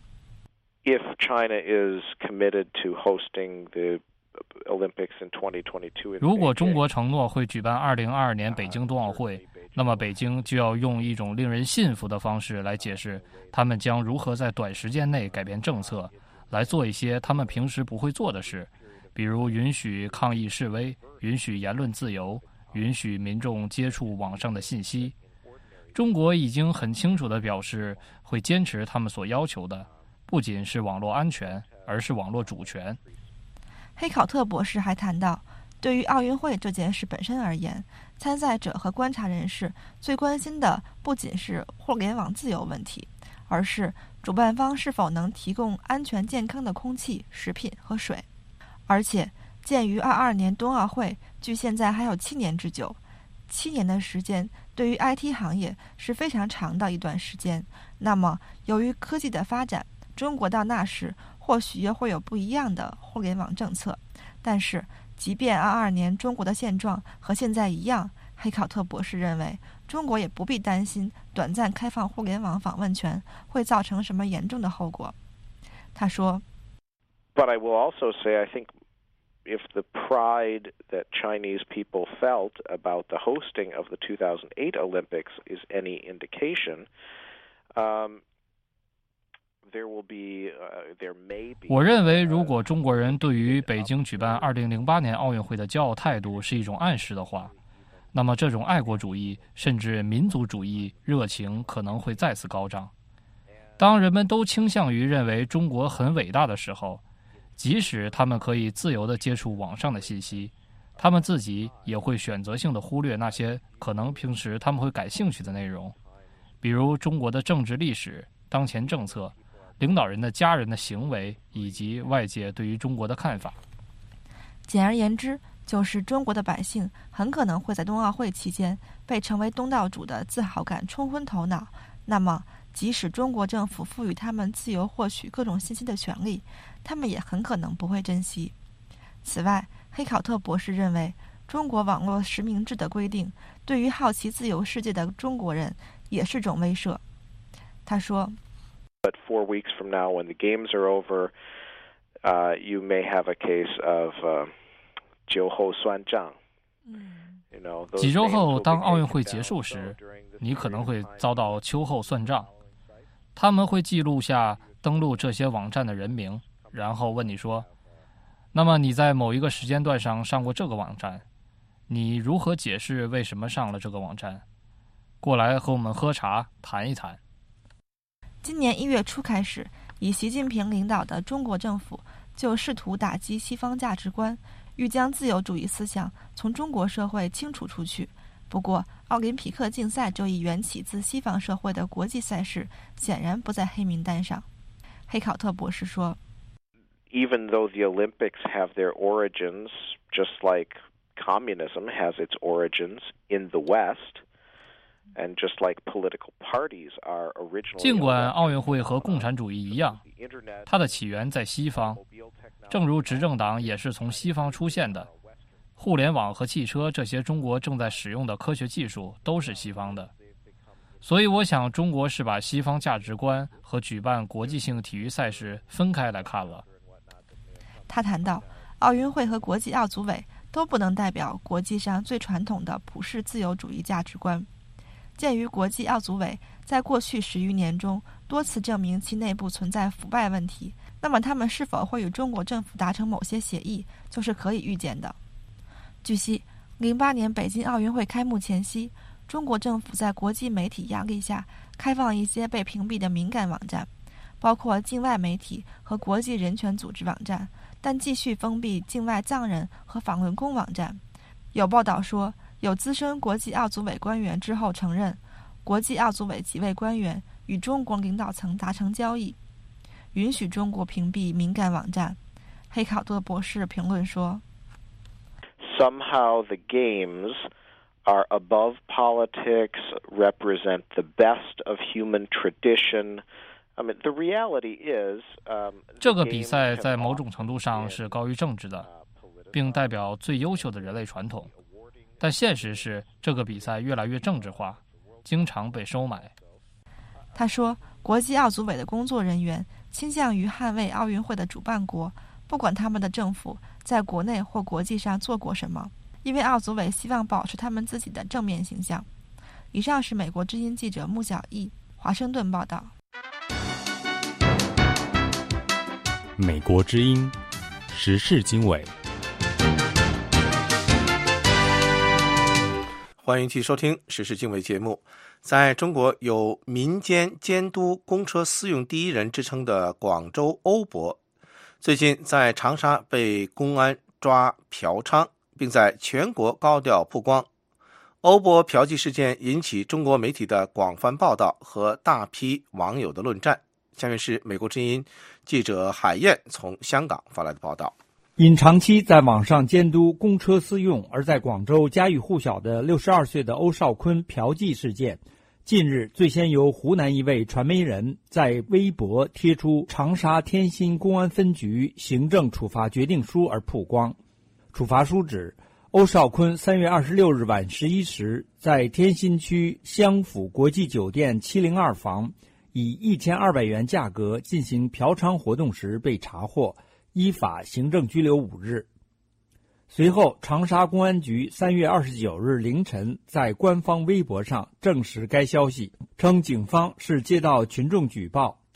If China is committed to hosting the Olympics in twenty twenty-two, 如果中国承诺会举办二零二二年北京冬奥会，那么北京就要用一种令人信服的方式来解释他们将如何在短时间内改变政策，来做一些他们平时不会做的事，比如允许抗议示威，允许言论自由，允许民众接触网上的信息。中国已经很清楚地表示会坚持他们所要求的，不仅是网络安全，而是网络主权。 黑考特博士还谈到，对于奥运会这件事本身而言，参赛者和观察人士最关心的不仅是互联网自由问题，而是主办方是否能提供安全健康的空气、食品和水。而且，鉴于二二年冬奥会距现在还有七年之久，七年的时间对于 I T 行业是非常长的一段时间。那么，由于科技的发展，中国到那时或许也会有不一样的互联网政策。但是，即便二二年中国的现状和现在一样，黑考特博士认为，中国也不必担心短暂开放互联网访问权会造成什么严重的后果。他说 But I will also say, I think if the pride that Chinese people felt about the hosting of the two thousand eight Olympics is any indication, um, 我认为，如果中国人对于北京举办二零零八年奥运会的骄傲态度是一种暗示的话，那么这种爱国主义甚至民族主义热情可能会再次高涨。当人们都倾向于认为中国很伟大的时候，即使他们可以自由地接触网上的信息，他们自己也会选择性地忽略那些可能平时他们会感兴趣的内容，比如中国的政治历史、当前政策、领导人的家人的行为以及外界对于中国的看法。 简而言之，就是中国的百姓很可能会在冬奥会期间被成为东道主的自豪感冲昏头脑，那么即使中国政府赋予他们自由获取各种信息的权利，他们也很可能不会珍惜。此外，黑考特博士认为，中国网络实名制的规定对于好奇自由世界的中国人也是种威慑。他说 But four weeks from now, when the games are over, uh, you may have a case of uh, 酒后算账。 几周后，当奥运会结束时，你可能会遭到秋后算账。他们会记录下登录这些网站的人名，然后问你说，那么你在某一个时间段上上过这个网站，你如何解释为什么上了这个网站？过来和我们喝茶谈一谈。 今年一月初开始，以习近平领导的中国政府就试图打击西方价值观，欲将自由主义思想从中国社会清除出去。不过，奥林匹克竞赛这一缘起自西方社会的国际赛事显然不在黑名单上。黑考特博士说 Even though the Olympics have their origins, just like communism has its origins in the West, and just like political parties are originally... 尽管奥运会和共产主义一样，它的起源在西方，正如执政党也是从西方出现的。互联网和汽车这些中国正在使用的科学技术都是西方的，所以我想中国是把西方价值观和举办国际性体育赛事分开来看了。 他谈到，奥运会和国际奥组委都不能代表国际上最传统的普世自由主义价值观。鉴于国际奥组委在过去十余年中多次证明其内部存在腐败问题，那么他们是否会与中国政府达成某些协议，就是可以预见的。据悉，零八年北京奥运会开幕前夕，中国政府在国际媒体压力下开放一些被屏蔽的敏感网站，包括境外媒体和国际人权组织网站，但继续封闭境外藏人和访问工网站。有报道说，有资深国际奥组委官员之后承认，国际奥组委几位官员与中国领导层达成交易，允许中国屏蔽敏感网站。黑考特博士评论说 Somehow the games are above politics, represent the best of human tradition. I mean, the reality is, um, 这个比赛在某种程度上是高于政治的，并代表最优秀的人类传统。但现实是，这个比赛越来越政治化，经常被收买。 他说，国际奥组委的工作人员倾向于捍卫奥运会的主办国，不管他们的政府在国内或国际上做过什么，因为奥组委希望保持他们自己的正面形象。以上是美国之音记者穆小艺华盛顿报道。 美国之音时事经纬， 欢迎继续收听时事经纬节目。在中国有民间监督公车私用第一人之称的广州欧博，最近在长沙被公安抓嫖娼，并在全国高调曝光。欧博嫖妓事件引起中国媒体的广泛报道和大批网友的论战。下面是美国之音记者海燕从香港发来的报道。 因长期在网上监督公车私用而在广州家喻户晓的六十二岁的欧少坤嫖妓事件，近日最先由湖南一位传媒人在微博贴出长沙天心公安分局行政处罚决定书而曝光。处罚书指，欧少坤三月二十六日晚十一时在天心区湘府国际酒店七零二房以一千二百元价格进行嫖娼活动时被查获，依法行政拘留五日。随后，长沙公安局三月二十九日凌晨在官方微博上证实该消息，称警方是接到群众举报，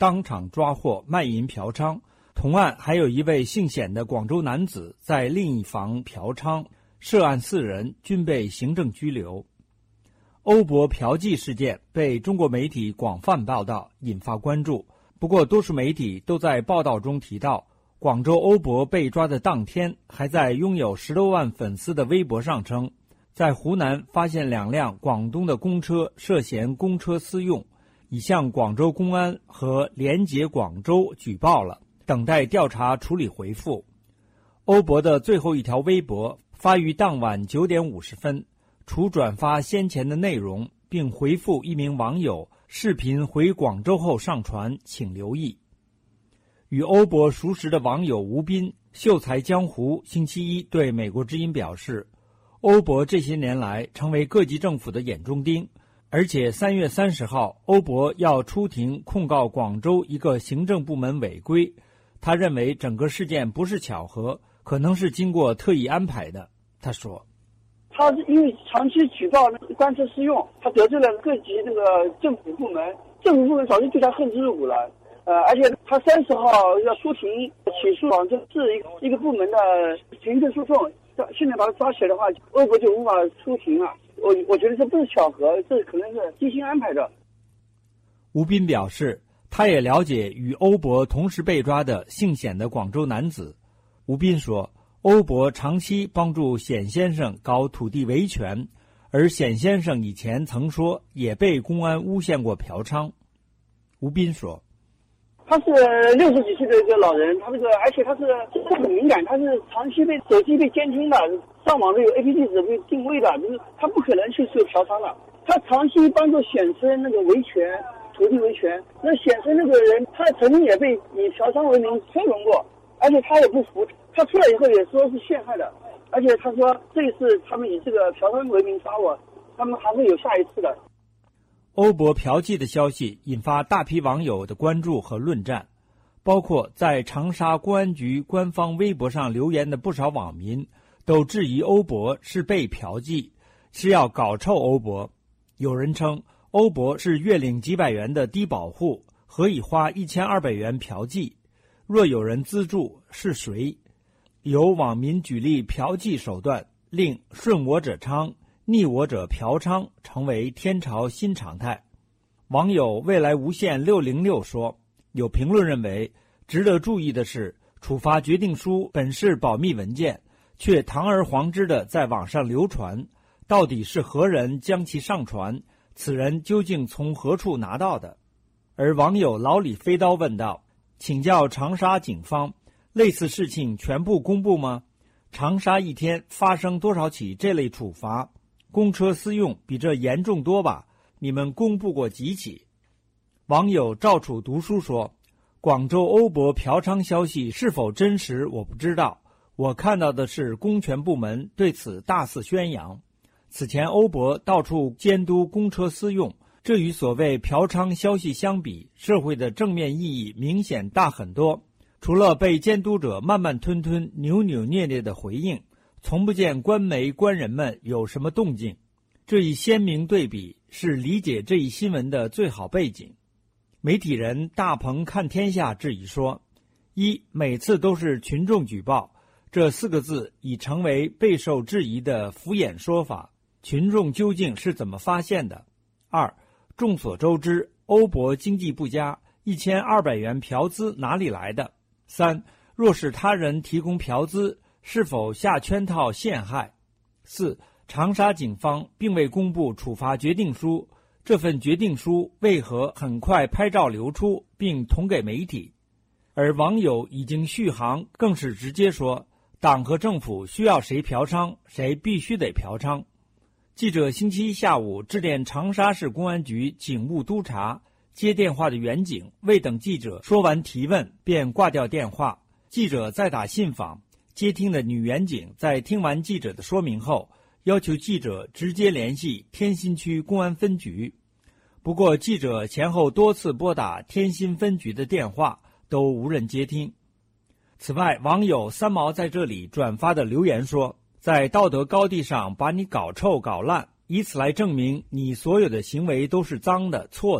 当场抓获卖淫嫖娼，同案还有一位姓显的广州男子在另一房嫖娼，涉案四人均被行政拘留。欧博嫖妓事件被中国媒体广泛报道，引发关注。不过多数媒体都在报道中提到，广州欧博被抓的当天，还在拥有十多万粉丝的微博上称，在湖南发现两辆广东的公车涉嫌公车私用，已向广州公安和廉洁广州举报了，等待调查处理回复。欧博的最后一条微博发于当晚九点五十分，除转发先前的内容，并回复一名网友视频回广州后上传，请留意。与欧博熟识的网友吴斌秀才江湖星期一对美国之音表示，欧博这些年来成为各级政府的眼中钉，而且三月三十号欧博要出庭控告广州一个行政部门违规。他认为整个事件不是巧合，可能是经过特意安排的。他说， 他是因为长期举报官车私用，他得罪了各级这个政府部门，政府部门早就对他恨之入骨了。呃，而且他三十号要出庭起诉广州市一个部门的行政诉讼，现在把他抓起来的话，欧博就无法出庭了。我我觉得这不是巧合，这可能是精心安排的。 吴斌表示，他也了解与欧博同时被抓的姓显的广州男子。吴斌说，欧博长期帮助显先生搞土地维权，而显先生以前曾说也被公安诬陷过嫖娼。吴斌说， 他是六十几岁的一个老人，他这个而且他是很敏感，他是长期被手机被监听的，上网都有 A P P 地址被定位的，就是他不可能去做嫖娼的。他长期帮助显生那个维权，土地维权，那显生那个人，他曾经也被以嫖娼为名推崇过，而且他也不服，他出来以后也说是陷害的，而且他说这一次他们以这个嫖娼为名抓我，他们还会有下一次的。 欧博嫖妓的消息引发大批网友的关注和论战，包括在长沙公安局官方微博上留言的不少网民都质疑欧博是被嫖妓，是要搞臭欧博。有人称欧博是月领几百元的低保户，何以花一千二百元嫖妓？若有人资助，是谁？有网民举例嫖妓手段，令顺我者昌，逆我者嫖娼成为天朝新常态。网友未来无限六零六说，有评论认为，值得注意的是，处罚决定书本是保密文件，却堂而皇之的在网上流传，到底是何人将其上传？此人究竟从何处拿到的？而网友老李飞刀问道，请教长沙警方，类似事情全部公布吗？长沙一天发生多少起这类处罚？公车私用比这严重多吧？你们公布过几起？网友赵楚读书说，广州欧博嫖娼消息是否真实我不知道，我看到的是公权部门对此大肆宣扬。此前欧博到处监督公车私用，这与所谓嫖娼消息相比，社会的正面意义明显大很多。除了被监督者慢慢吞吞、扭扭捏捏的回应，从不见官媒官人们有什么动静。这一鲜明对比是理解这一新闻的最好背景。媒体人大鹏看天下质疑说，一，每次都是群众举报，这四个字已成为备受质疑的敷衍说法，群众究竟是怎么发现的？二，众所周知，欧博经济不佳，一千二百元嫖资哪里来的？三，若是他人提供嫖资，是否下圈套陷害？四，长沙警方并未公布处罚决定书，这份决定书为何很快拍照流出并捅给媒体？而网友已经续航，更是直接说，党和政府需要谁嫖娼，谁必须得嫖娼。记者星期一下午致电长沙市公安局警务督察，接电话的员警未等记者说完提问便挂掉电话，记者再打信访，接听的女员警在听完记者的说明后，要求记者直接联系天心区公安分局。不过记者前后多次拨打天心分局的电话都无人接听。此外，网友三毛在这里转发的留言说，在道德高地上把你搞臭搞烂，以此来证明你所有的行为都是脏的错的，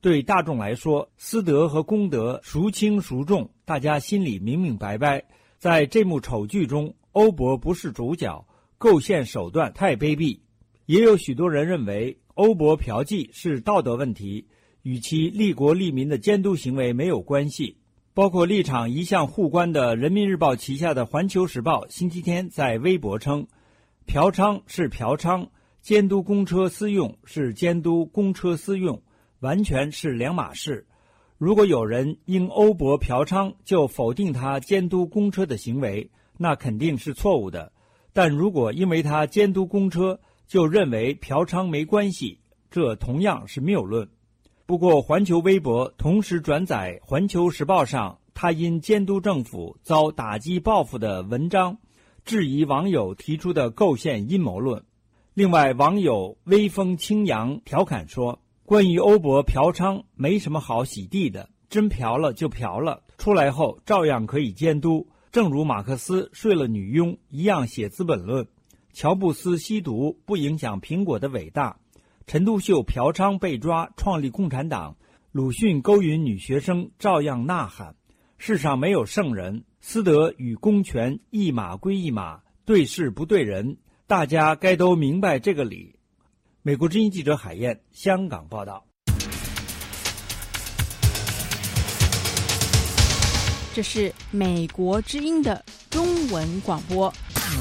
对大众来说，私德和公德孰轻孰重，大家心里明明白白。在这幕丑剧中，欧博不是主角，构陷手段太卑鄙。也有许多人认为，欧博嫖妓是道德问题，与其利国利民的监督行为没有关系。包括立场一向互关的人民日报旗下的环球时报星期天在微博称，嫖娼是嫖娼，监督公车私用是监督公车私用，完全是两码事。如果有人因欧博嫖娼就否定他监督公车的行为，那肯定是错误的。但如果因为他监督公车就认为嫖娼没关系，这同样是谬论。不过环球微博同时转载环球时报上他因监督政府遭打击报复的文章，质疑网友提出的构陷阴谋论。另外，网友微风轻扬调侃说，关于欧博嫖娼没什么好洗地的，真嫖了就嫖了，出来后照样可以监督，正如马克思睡了女佣一样写资本论，乔布斯吸毒不影响苹果的伟大，陈独秀嫖娼被抓创立共产党，鲁迅勾引女学生照样呐喊。世上没有圣人，私德与公权一码归一码，对事不对人，大家该都明白这个理。美国之音记者海燕，香港报道。 这是美国之音的中文广播。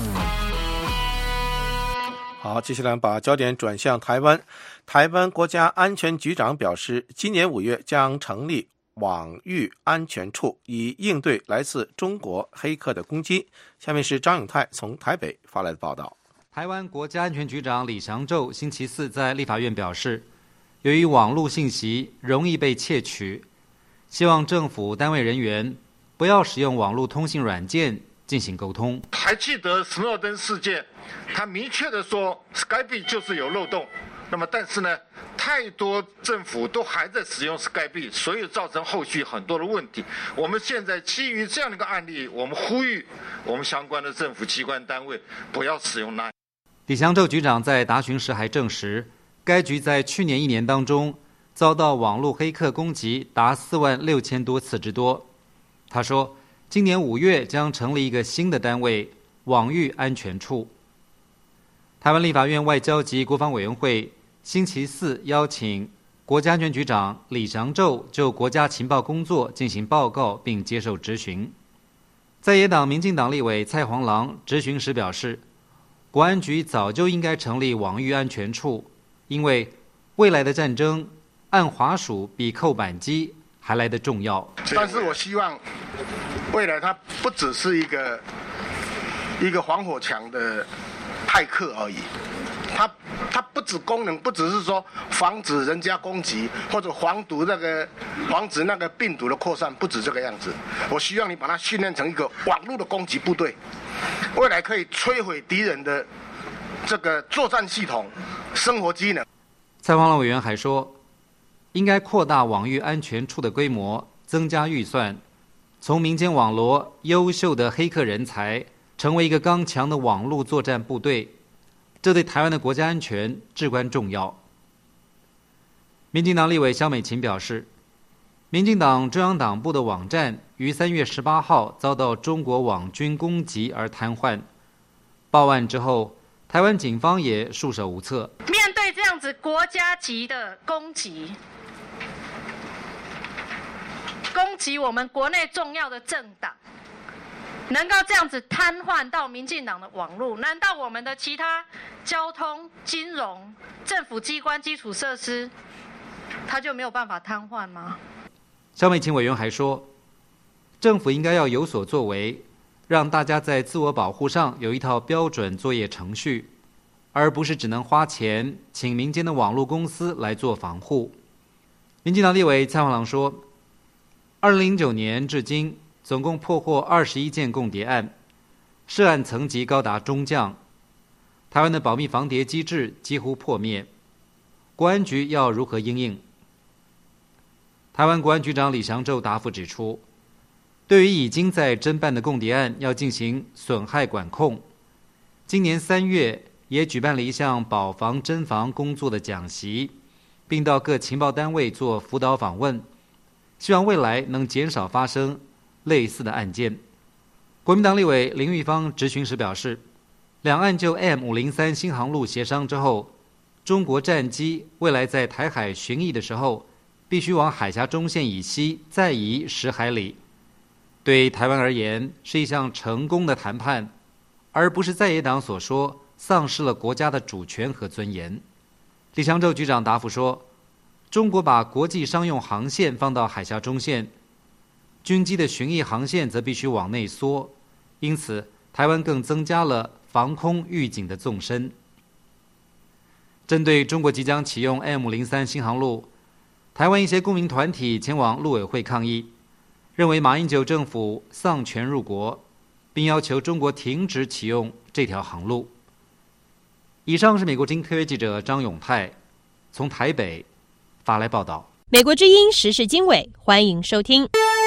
好，接下来把焦点转向台湾。台湾国家安全局长表示，今年五月将成立网域安全处，以应对来自中国黑客的攻击。下面是张永泰从台北发来的报道。 台湾国家安全局长李祥宙星期四在立法院表示，由于网络信息容易被窃取，希望政府单位人员不要使用网络通信软件进行沟通。 还记得斯诺登事件，他明确的说 Skype 就是有漏洞，那么但是呢，太多政府都还在使用 Skype， 所以造成后续很多的问题。我们现在基于这样的一个案例，我们呼吁我们相关的政府机关单位不要使用那。 李祥宙局长在答询时还证实，该局在去年一年当中遭到网络黑客攻击达四万六千多次之多。他说，今年五月将成立一个新的单位——网域安全处。台湾立法院外交及国防委员会星期四邀请国家安全局长李祥宙就国家情报工作进行报告并接受质询。在野党民进党立委蔡黄郎质询时表示，国安局早就应该成立网域安全处，因为未来的战争按滑鼠比扣扳机还来得重要。 但是我希望未来它不只是一个一个防火墙的骇客而已，它它不止功能，不只是说防止人家攻击或者防毒那个防止那个病毒的扩散，不止这个样子。我希望你把它训练成一个网络的攻击部队，未来可以摧毁敌人的这个作战系统、生活机能。 蔡黄郎委员还说，应该扩大网域安全处的规模，增加预算，从民间网罗优秀的黑客人才，成为一个刚强的网络作战部队，这对台湾的国家安全至关重要。民进党立委萧美琴表示，民进党中央党部的网站于三月十八号遭到中国网军攻击而瘫痪。报案之后，台湾警方也束手无策。 面对这样子国家级的攻击，攻击我们国内重要的政党，能够这样子瘫痪到民进党的网络，难道我们的其他交通、金融、政府机关基础设施，它就没有办法瘫痪吗？ 萧美琴委员还说，政府应该要有所作为，让大家在自我保护上有一套标准作业程序，而不是只能花钱请民间的网络公司来做防护。民进党立委蔡黄郎说，二零零九年至今总共破获二十一件共谍案，涉案层级高达中将。台湾的保密防谍机制几乎破灭，国安局要如何因应？台湾国安局长李祥宙答复指出，对于已经在侦办的共谍案，要进行损害管控。今年三月也举办了一项保防侦防工作的讲习， 并到各情报单位做辅导访问，希望未来能减少发生类似的案件。国民党立委林玉芳质询时表示，两岸就 M 五零三新航路协商之后，中国战机未来在台海巡弋的时候，必须往海峡中线以西再移十海里。对台湾而言，是一项成功的谈判，而不是在野党所说丧失了国家的主权和尊严。李强洲局长答复说，中国把国际商用航线放到海峡中线，军机的巡弋航线则必须往内缩，因此台湾更增加了防空预警的纵深。针对中国即将启用 M 五零三新航路，台湾一些公民团体前往陆委会抗议，认为马英九政府丧权入国，并要求中国停止启用这条航路。以上是美国之音特约记者张永泰从台北发来报道。 美国之音时事经纬，欢迎收听。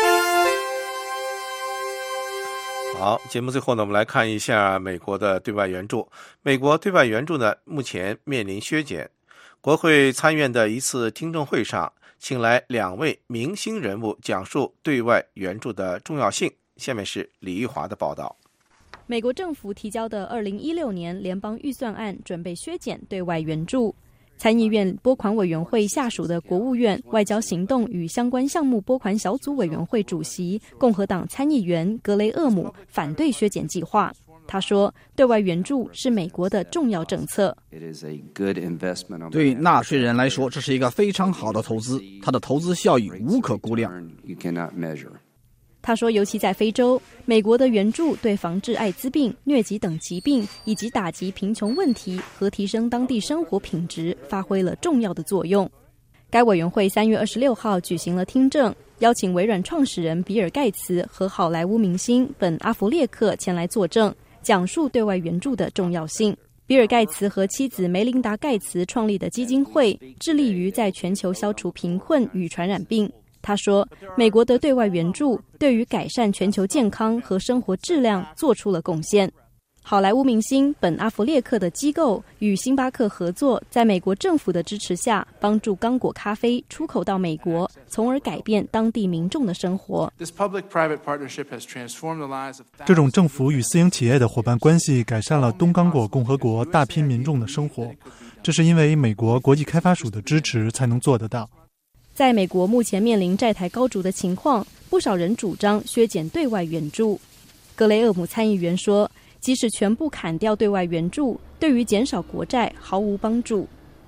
好，节目最后呢，我们来看一下美国的对外援助。美国对外援助呢，目前面临削减。国会参院的一次听证会上，请来两位明星人物讲述对外援助的重要性。下面是李玉华的报道。 美国政府提交的二零一六年联邦预算案准备削减对外援助。参议院拨款委员会下属的国务院外交行动与相关项目拨款小组委员会主席共和党参议员格雷厄姆反对削减计划。他说，对外援助是美国的重要政策。 对纳税人来说，这是一个非常好的投资，它的投资效益无可估量。 他说，尤其在非洲，美国的援助对防治艾滋病、疟疾等疾病，以及打击贫穷问题和提升当地生活品质发挥了重要的作用。该委员会三月二十六号举行了听证，邀请微软创始人比尔盖茨和好莱坞明星本阿弗列克前来作证，讲述对外援助的重要性。比尔盖茨和妻子梅琳达盖茨创立的基金会致力于在全球消除贫困与传染病。他说，美国的对外援助对于改善全球健康和生活质量做出了贡献。好莱坞明星本阿弗列克的机构与星巴克合作，在美国政府的支持下，帮助刚果咖啡出口到美国，从而改变当地民众的生活。 这种政府与私营企业的伙伴关系改善了东刚果共和国大批民众的生活，这是因为美国国际开发署的支持才能做得到。 在美国目前面临债台高筑的情况，不少人主张削减对外援助。格雷厄姆参议员说，即使全部砍掉对外援助，对于减少国债毫无帮助。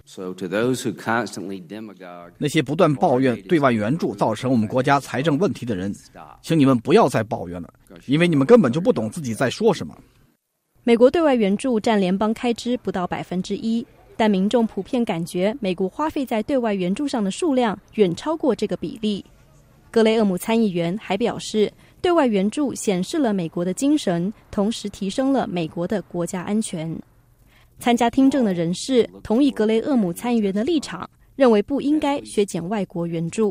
那些不断抱怨对外援助造成我们国家财政问题的人，请你们不要再抱怨了，因为你们根本就不懂自己在说什么。 美国对外援助占联邦开支不到百分之一。但民众普遍感觉美国花费在对外援助上的数量远超过这个比例。格雷厄姆参议员还表示，对外援助显示了美国的精神，同时提升了美国的国家安全。参加听证的人士同意格雷厄姆参议员的立场，认为不应该削减外国援助。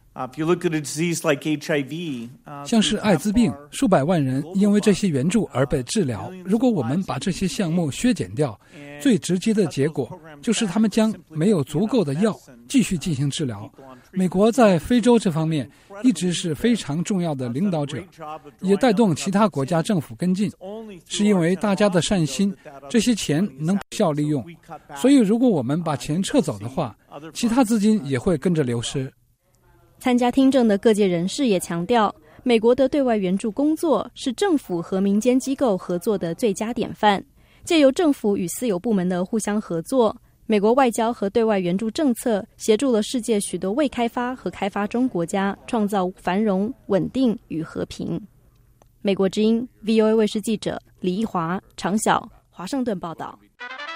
像是艾滋病，数百万人因为这些援助而被治疗。如果我们把这些项目削减掉，最直接的结果就是他们将没有足够的药继续进行治疗。美国在非洲这方面一直是非常重要的领导者，也带动其他国家政府跟进，是因为大家的善心，这些钱能有效利用。所以如果我们把钱撤走的话，其他资金也会跟着流失。 参加听证的各界人士也强调，美国的对外援助工作是政府和民间机构合作的最佳典范。借由政府与私有部门的互相合作，美国外交和对外援助政策协助了世界许多未开发和开发中国家创造繁荣、稳定与和平。美国之音 V O A 卫视记者李一华、常晓，华盛顿报道。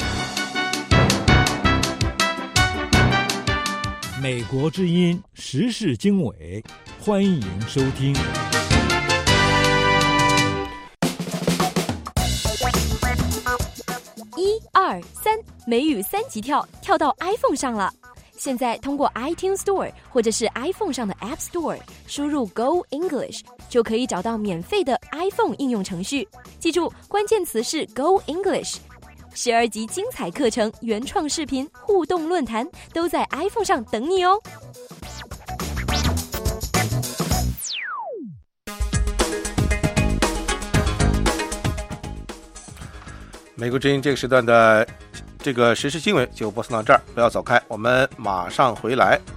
美国之音时事经纬，欢迎收听。 一二三，美语三级跳，跳到 iPhone 上了。现在通过 iTunes Store 或者是 iPhone 上的 App Store 输入 Go English， 就可以找到免费的 iPhone 应用程序。记住，关键词是 Go English。 十二集精彩课程、原创视频、互动论坛都在 iPhone 上等你哦。 美国之音这个时段的这个时事新闻就播送到这儿，不要走开，我们马上回来。